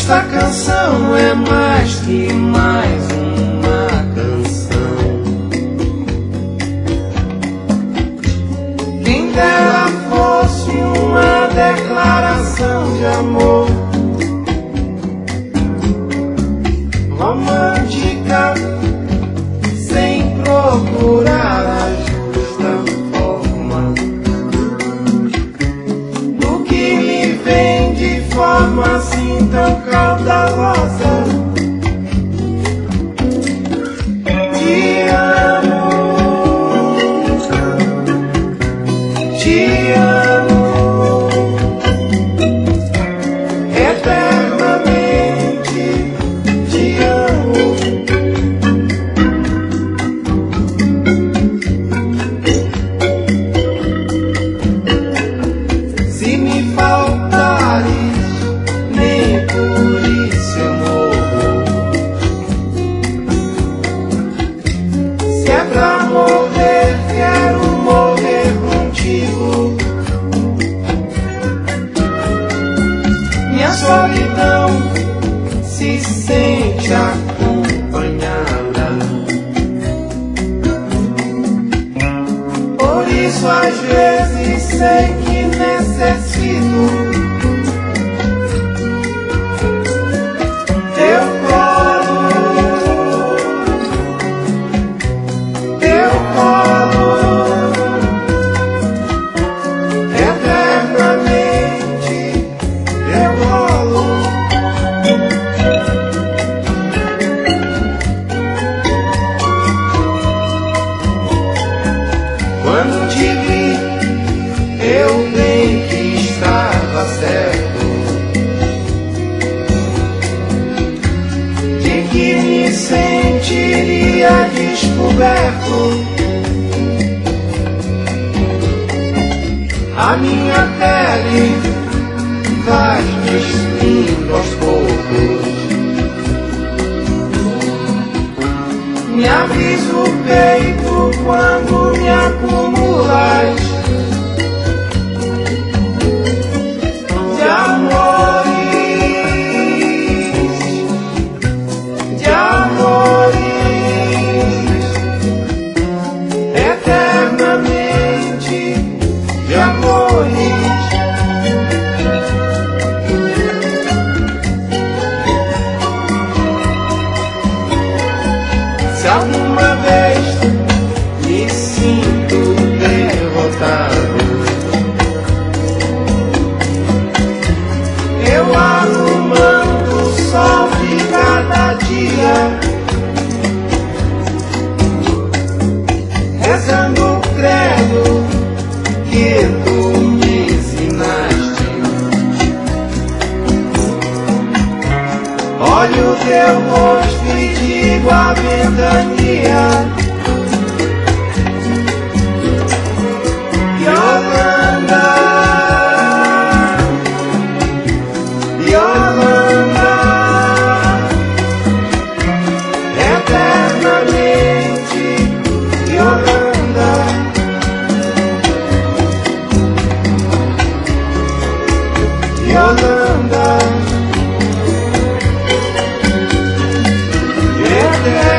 Esta canção não é mais que mais uma canção. Quem dera fosse uma declaração de amor romântica, sem procurar a justa forma do que me vem de forma assim tão caudalosa. Te amo, te amo eternamente, te amo. Se me faltares, nem por isso eu morro. Se é pra morrer, quero morrer contigo. Minha solidão se sente acompanhada. Por isso às vezes sei que necessito teu colo, eternamente teu colo. Quando te vi, eu bem que estava certo de que me sentiria descoberto. A minha pele vai despindo aos poucos. Me avisa o peito quando me acumulas de amores, de amores, eternamente de amores. Se alguma vez me sinto derrotado, eu arrumando o sol de cada dia, rezando o credo que tu me ensinaste. Olho teu rosto e digo a ventania: Yolanda, Yolanda, eternamente Yolanda. Yolanda, eternamente.